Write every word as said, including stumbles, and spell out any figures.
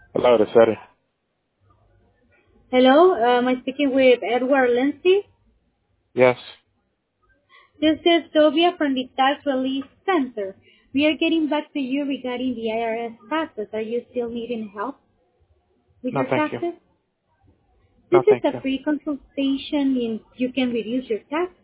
Hello, this is Eddie. Hello, uh, am I speaking with Edward Lindsay? Yes. This is Sylvia from the Tax Relief Center. We are getting back to you regarding the I R S taxes. Are you still needing help with No, your thank you. taxes? No, This is thank a you. free consultation and you can reduce your taxes.